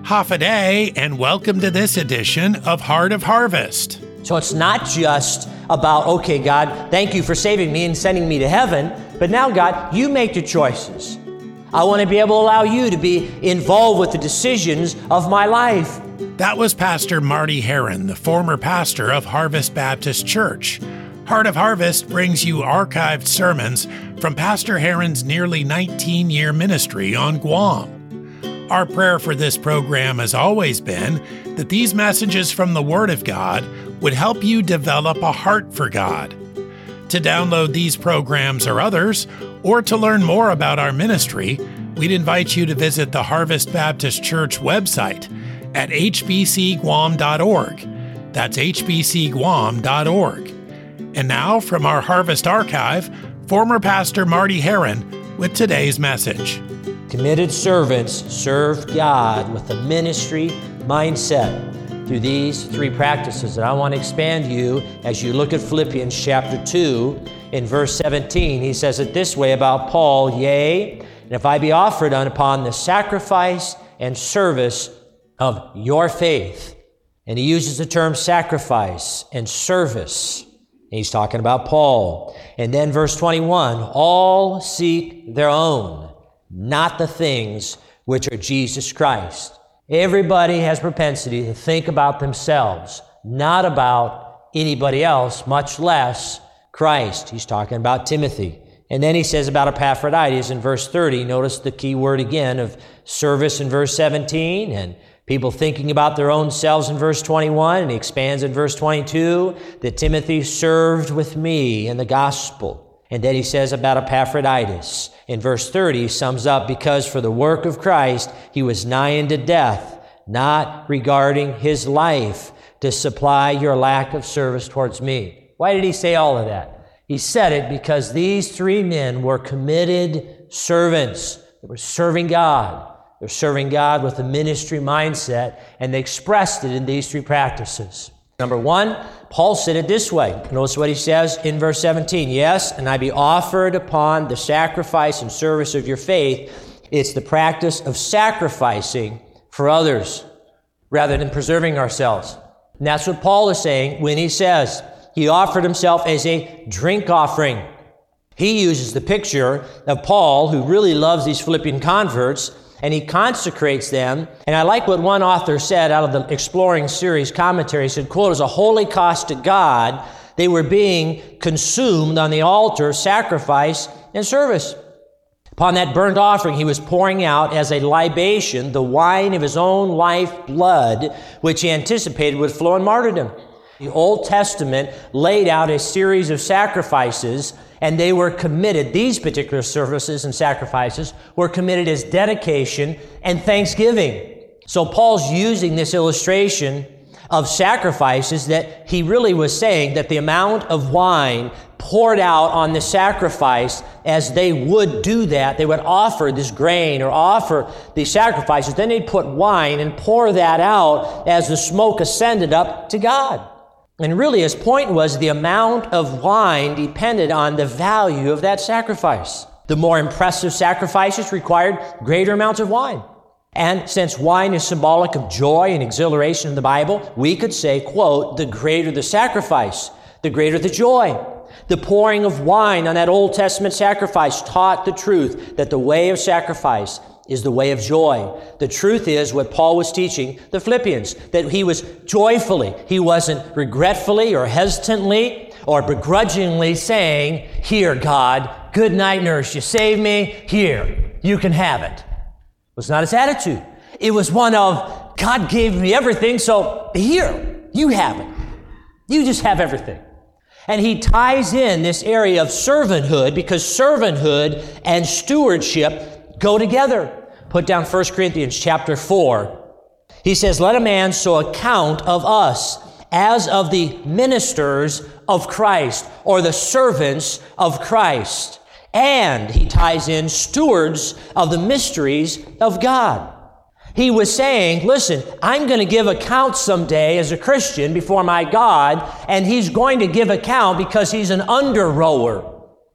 Hafa and welcome to this edition of Heart of Harvest. So it's not just about, okay, God, thank you for saving me and sending me to heaven, but now, God, you make the choices. I want to be able to allow you to be involved with the decisions of my life. That was Pastor Marty Heron, the former pastor of Harvest Baptist Church. Heart of Harvest brings you archived sermons from Pastor Heron's nearly 19-year ministry on Guam. Our prayer for this program has always been that these messages from the Word of God would help you develop a heart for God. To download these programs or others, or to learn more about our ministry, we'd invite you to visit the Harvest Baptist Church website at hbcguam.org. That's hbcguam.org. And now, from our Harvest Archive, former Pastor Marty Heron with today's message. Committed servants serve God with a ministry mindset through these three practices. And I want to expand you as you look at Philippians chapter 2 in verse 17. He says it this way about Paul, "Yea, and if I be offered upon the sacrifice and service of your faith." And he uses the term sacrifice and service. And he's talking about Paul. And then verse 21, "All seek their own, not the things which are Jesus Christ." Everybody has propensity to think about themselves, not about anybody else, much less Christ. He's talking about Timothy. And then he says about Epaphroditus in verse 30, notice the key word again of service in verse 17, and people thinking about their own selves in verse 21, and he expands in verse 22 that Timothy served with me in the gospel. And then he says about Epaphroditus in verse 30, he sums up, "Because for the work of Christ he was nigh unto death, not regarding his life, to supply your lack of service towards me." Why did he say all of that? He said it because these three men were committed servants. They were serving God. They're serving God with a ministry mindset, and they expressed it in these three practices. Number one, Paul said it this way. Notice what he says in verse 17. "Yes, and I be offered upon the sacrifice and service of your faith." It's the practice of sacrificing for others rather than preserving ourselves. And that's what Paul is saying when he says he offered himself as a drink offering. He uses the picture of Paul, who really loves these Philippian converts, and he consecrates them. And I like what one author said out of the Exploring series commentary. He said, quote, "As a holy cost to God, they were being consumed on the altar, sacrifice and service. Upon that burnt offering, he was pouring out as a libation the wine of his own life blood, which he anticipated would flow in martyrdom." The Old Testament laid out a series of sacrifices, and they were committed. These particular services and sacrifices were committed as dedication and thanksgiving. So Paul's using this illustration of sacrifices that he really was saying that the amount of wine poured out on the sacrifice, as they would do that, they would offer this grain or offer these sacrifices, then they'd put wine and pour that out as the smoke ascended up to God. And really his point was the amount of wine depended on the value of that sacrifice. The more impressive sacrifices required greater amounts of wine. And since wine is symbolic of joy and exhilaration in the Bible, we could say, quote, "The greater the sacrifice, the greater the joy." The pouring of wine on that Old Testament sacrifice taught the truth that the way of sacrifice is the way of joy. The truth is what Paul was teaching the Philippians, that he was joyfully, he wasn't regretfully or hesitantly or begrudgingly saying, "Here, God, good night, nurse, you saved me, here, you can have it." It was not his attitude. It was one of, "God gave me everything, so here, you have it. You just have everything." And he ties in this area of servanthood, because servanthood and stewardship go together. Put down 1 Corinthians chapter 4. He says, "Let a man so account of us as of the ministers of Christ," or the servants of Christ. And he ties in stewards of the mysteries of God. He was saying, listen, I'm going to give account someday as a Christian before my God, and he's going to give account because he's an under-rower.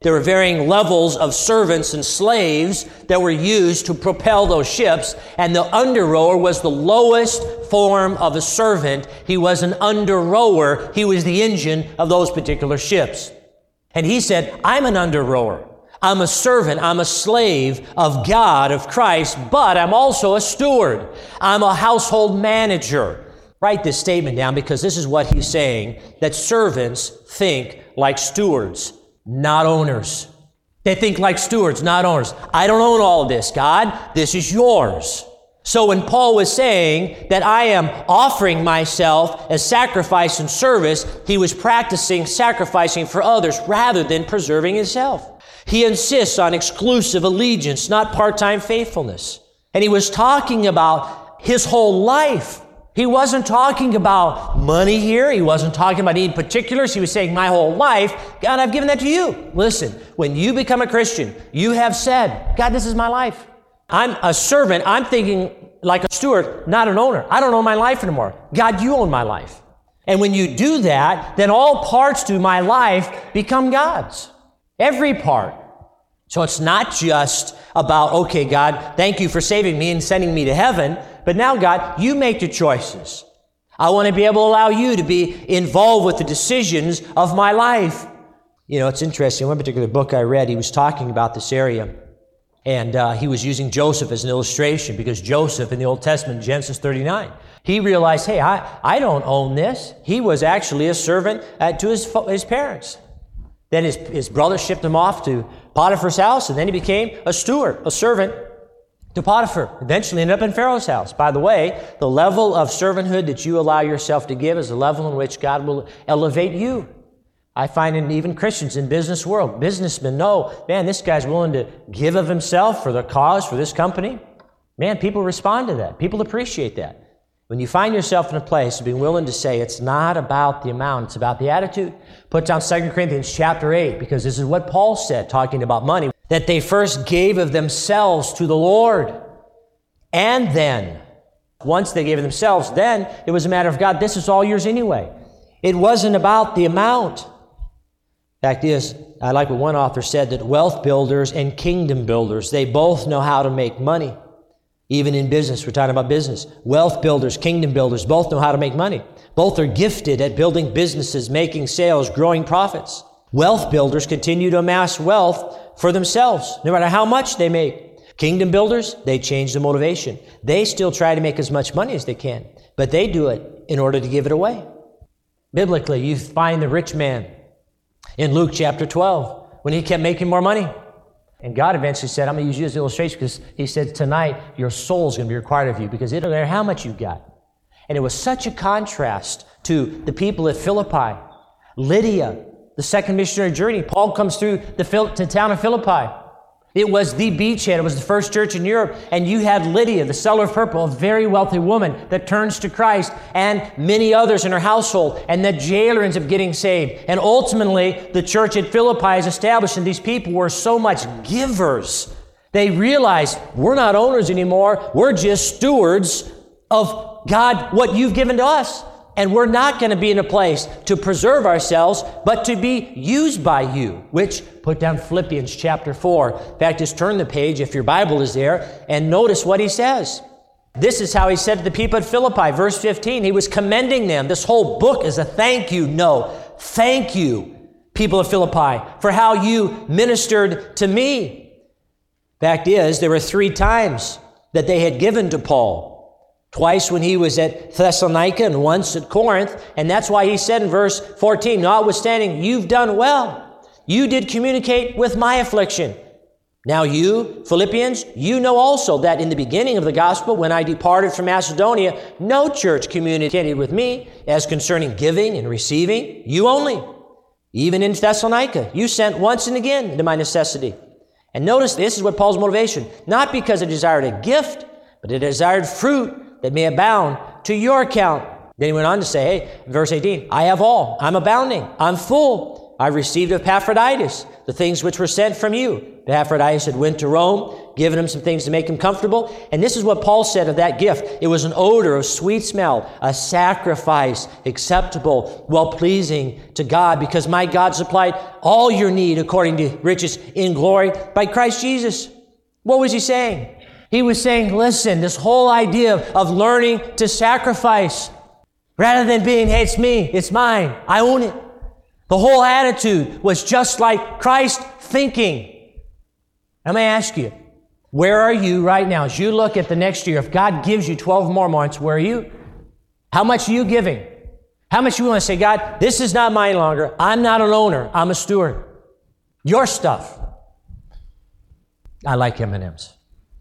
There were varying levels of servants and slaves that were used to propel those ships, and the under-rower was the lowest form of a servant. He was an under-rower. He was the engine of those particular ships. And he said, I'm an under-rower. I'm a servant. I'm a slave of God, of Christ, but I'm also a steward. I'm a household manager. Write this statement down because this is what he's saying, that servants think like stewards, not owners. They think like stewards, not owners. I don't own all of this, God. This is yours. So when Paul was saying that I am offering myself as sacrifice and service, he was practicing sacrificing for others rather than preserving himself. He insists on exclusive allegiance, not part-time faithfulness. And he was talking about his whole life. He wasn't talking about money here. He wasn't talking about any particulars. He was saying, my whole life, God, I've given that to you. Listen, when you become a Christian, you have said, God, this is my life. I'm a servant. I'm thinking like a steward, not an owner. I don't own my life anymore. God, you own my life. And when you do that, then all parts to my life become God's. Every part. So it's not just about, okay, God, thank you for saving me and sending me to heaven. But now, God, you make the choices. I want to be able to allow you to be involved with the decisions of my life. You know, it's interesting. One particular book I read, he was talking about this area. And he was using Joseph as an illustration because Joseph in the Old Testament, Genesis 39, he realized, hey, I don't own this. He was actually a servant to his parents. Then his brother shipped him off to Potiphar's house, and then he became a steward, a servant to Potiphar. Eventually ended up in Pharaoh's house. By the way, the level of servanthood that you allow yourself to give is the level in which God will elevate you. I find in even Christians in business world, businessmen know, man, this guy's willing to give of himself for the cause, for this company. Man, people respond to that. People appreciate that. When you find yourself in a place of being willing to say it's not about the amount, it's about the attitude. Put down 2 Corinthians chapter 8, because this is what Paul said, talking about money, that they first gave of themselves to the Lord. And then, once they gave of themselves, then it was a matter of, God, this is all yours anyway. It wasn't about the amount. Fact is, I like what one author said, that wealth builders and kingdom builders, they both know how to make money. Even in business, we're talking about business. Wealth builders, kingdom builders, both know how to make money. Both are gifted at building businesses, making sales, growing profits. Wealth builders continue to amass wealth for themselves, no matter how much they make. Kingdom builders, they change the motivation. They still try to make as much money as they can, but they do it in order to give it away. Biblically, you find the rich man in Luke chapter 12, when he kept making more money. And God eventually said, I'm going to use you as an illustration because he said, tonight your soul's going to be required of you because it doesn't matter how much you've got. And it was such a contrast to the people at Philippi. Lydia, the second missionary journey, Paul comes through the town of Philippi. It was the beachhead. It was the first church in Europe. And you had Lydia, the seller of purple, a very wealthy woman that turns to Christ, and many others in her household. And the jailer ends up getting saved. And ultimately, the church at Philippi is established, and these people were so much givers. They realized, we're not owners anymore. We're just stewards of God, what you've given to us. And we're not going to be in a place to preserve ourselves, but to be used by you, which, put down Philippians chapter 4. In fact, just turn the page if your Bible is there and notice what he says. This is how he said to the people at Philippi, verse 15. He was commending them. This whole book is a thank you note. Thank you, people of Philippi, for how you ministered to me. Fact is, there were 3 times that they had given to Paul. Twice when he was at Thessalonica and once at Corinth. And that's why he said in verse 14, notwithstanding, you've done well. You did communicate with my affliction. Now you, Philippians, you know also that in the beginning of the gospel, when I departed from Macedonia, no church communicated with me as concerning giving and receiving. You only. Even in Thessalonica, you sent once and again to my necessity. And notice this is what Paul's motivation. Not because he desired a gift, but he desired fruit that may abound to your account. Then he went on to say, hey, verse 18, I have all. I'm abounding. I'm full. I received of Epaphroditus the things which were sent from you, Epaphroditus had went to Rome, given him some things to make him comfortable. And this is what Paul said of that gift. It was an odor of sweet smell, a sacrifice, acceptable, well-pleasing to God, because my God supplied all your need according to riches in glory by Christ Jesus. What was he saying? He was saying, listen, this whole idea of learning to sacrifice, rather than being, hey, it's me, it's mine, I own it. The whole attitude was just like Christ thinking. Let me ask you, where are you right now? As you look at the next year, if God gives you 12 more months, where are you? How much are you giving? How much you want to say, God, this is not mine longer. I'm not an owner. I'm a steward. Your stuff. I like M&Ms.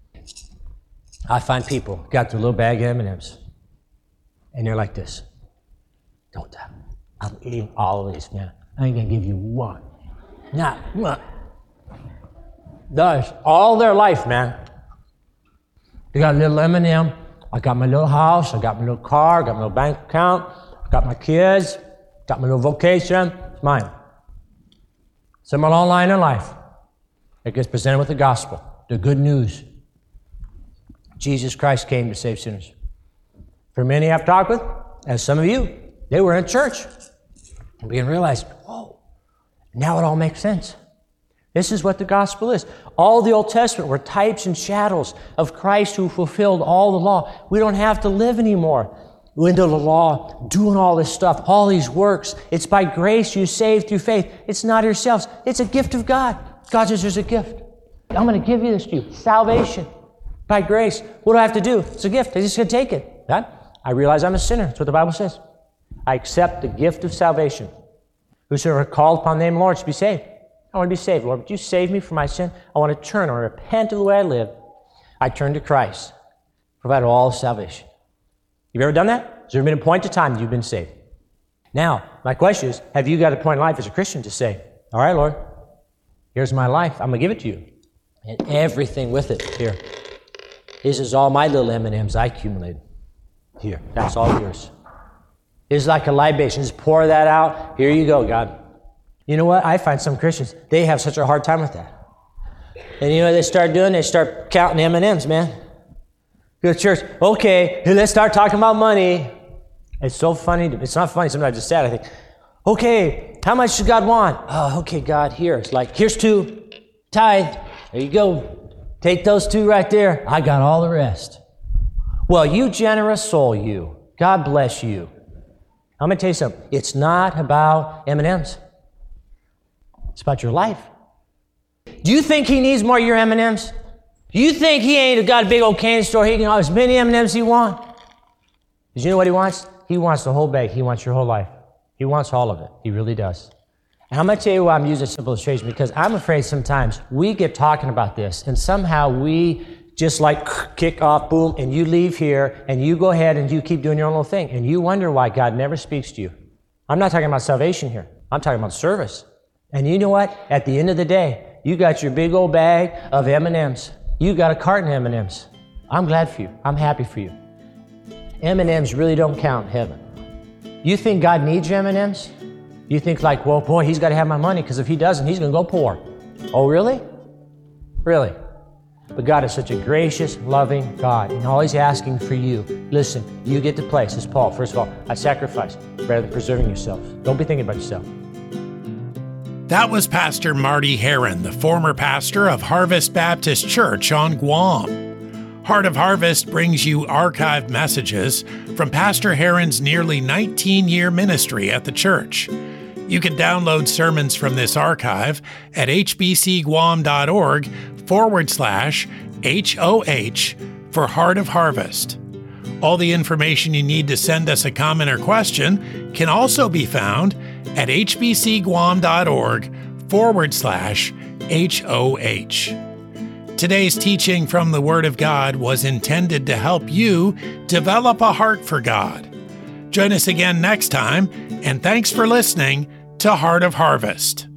I find people got their little bag of M&Ms, and they're like this. Don't tell. I'll eat all of these, man. I ain't going to give you one. Not one. Does all their life, man. They got a little M&M. I got my little house. I got my little car. I got my little bank account. I got my kids. Got my little vocation. It's mine. Somewhere along the line in life, it gets presented with the gospel, the good news. Jesus Christ came to save sinners. For many I've talked with, as some of you, they were in church. And we realized, whoa, now it all makes sense. This is what the gospel is. All the Old Testament were types and shadows of Christ who fulfilled all the law. We don't have to live anymore into the law, doing all this stuff, all these works. It's by grace you saved through faith. It's not yourselves. It's a gift of God. God says there's a gift. I'm going to give you this to you. Salvation by grace. What do I have to do? It's a gift. I'm just going to take it. God, I realize I'm a sinner. That's what the Bible says. I accept the gift of salvation. Whosoever called upon the name of the Lord should be saved. I want to be saved, Lord. Would you save me from my sin? I want to turn. I want to repent of the way I live. I turn to Christ. Provide all salvation. You've ever done that? Has there been a point of time that you've been saved? Now, my question is, have you got a point in life as a Christian to say, all right, Lord, here's my life. I'm going to give it to you. And everything with it here. This is all my little M&Ms I accumulated. Here. That's all yours. It's like a libation. Just pour that out. Here you go, God. You know what? I find some Christians, they have such a hard time with that. And you know what they start doing? They start counting M&Ms, man. Go to church. Okay, let's start talking about money. It's so funny. It's not funny. Sometimes it's sad. I think, okay, how much does God want? Oh, okay, God, here. It's like, here's 2. Tithe. There you go. Take those 2 right there. I got all the rest. Well, you generous soul, you. God bless you. I'm going to tell you something. It's not about M&Ms. It's about your life. Do you think he needs more of your M&Ms? Do you think he ain't got a big old candy store? He can have as many M&Ms as he wants? Because you know what he wants? He wants the whole bag. He wants your whole life. He wants all of it. He really does. And I'm going to tell you why I'm using a simple illustration, because I'm afraid sometimes we get talking about this and somehow we just like kick off, boom, and you leave here and you go ahead and you keep doing your own little thing and you wonder why God never speaks to you. I'm not talking about salvation here. I'm talking about service. And you know what? At the end of the day, you got your big old bag of M&Ms. You got a carton of M&Ms. I'm glad for you. I'm happy for you. M&Ms really don't count in heaven. You think God needs your M&Ms? You think like, well, boy, he's got to have my money because if he doesn't, he's going to go poor. Oh, really? Really? But God is such a gracious, loving God, and all he's asking for you, listen, you get to place, as Paul, first of all, I sacrifice rather than preserving yourself. Don't be thinking about yourself. That was Pastor Marty Heron, the former pastor of Harvest Baptist Church on Guam. Heart of Harvest brings you archived messages from Pastor Heron's nearly 19-year ministry at the church. You can download sermons from this archive at hbcguam.org/HOH for Heart of Harvest. All the information you need to send us a comment or question can also be found at hbcguam.org/HOH. Today's teaching from the Word of God was intended to help you develop a heart for God. Join us again next time, and thanks for listening to Heart of Harvest.